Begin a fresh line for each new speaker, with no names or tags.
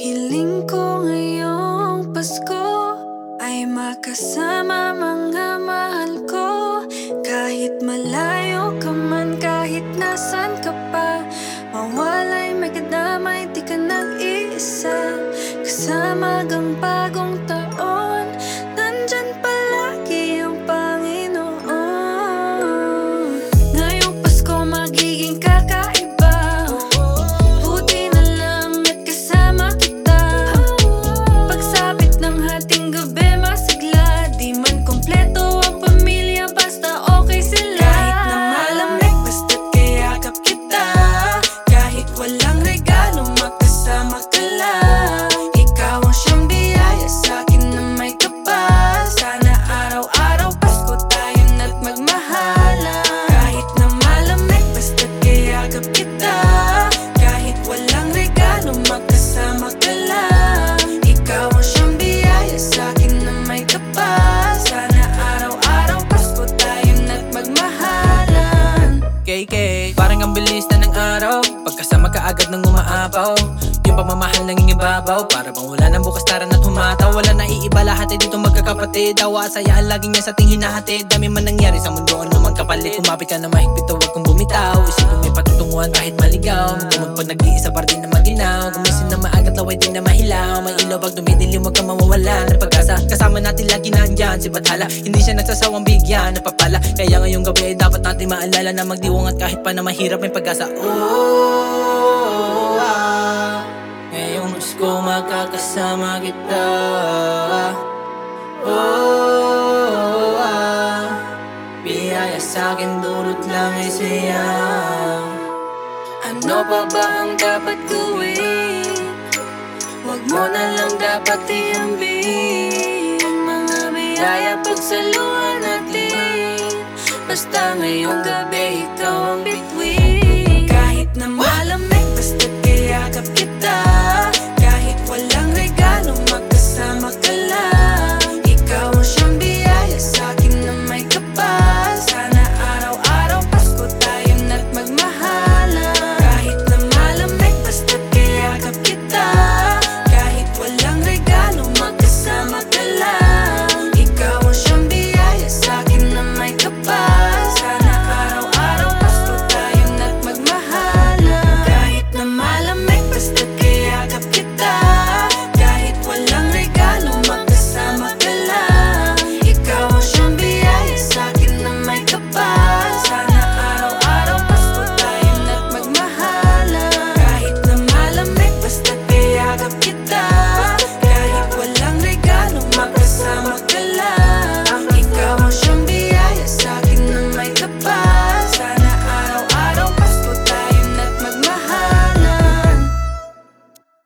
Hiling ko ngayong Pasko ay makasama mga mahal ko. Kahit malayo ka man, kahit nasan ka pa, mawalay may kadamay, di ka nag-iisa. Kasama hanggang bagong taon, nandyan palagi ang Panginoon. Ngayong Pasko magiging kakaiba, buti na lang at kasama kita. Pagsapit ng hating gabi masigla, di man kompleto ang pamilya basta okay sila. Kahit na malamig basta't kayakap kita, kahit walang regalo magkasama ka lang. Ikaw ang siyang biyaya sa'kin na may kapal. Sana araw-araw Pasko tayo na't magmahalan. Kahit na malamig basta't kayakap kita, kahit walang regalo magkasama ka lang. Ikaw ang siyang biyaya sa'kin na may kapal. Sana araw-araw Pasko tayo na't magmahalan.
KK, parang ang bilis na ng araw, pagkasama ka agad nang umaapaw. Yung pagmamahal nangingibabaw, para bang wala nang bukas tara na't humataw. Wala na iiba, lahat ay dito magkakapatid. Tawa at saya, lagi niya sa ating hinahatid. Dami man nangyari sa mundo, ano magkapalit. Kumapit ka na mahigpit, huwag kang bumitaw. Isipin may patutunguhan kahit maligaw. Kung pag nag-iisa pa rin na maginaw. Gumising na maagat, laway din na mahilaw. May ilaw pag dumidilim, huwag kang mawawala ng pag-asa. Kasama natin lagi nandyan, si Bathala. Hindi siya nagsasawang bigyan, napapala. Kaya ngayong gabi ay dapat natin maalala na magdiwang at kahit pa na mahirap may pag-asa. Ngayong Pasko makakasama kita. Biyaya sa'kin dulot lang ay saya.
Ano pa ba ang dapat gawin? Huwag mo na lang dapat iambing. Mga biyaya pagsaluhan natin, basta ngayong gabi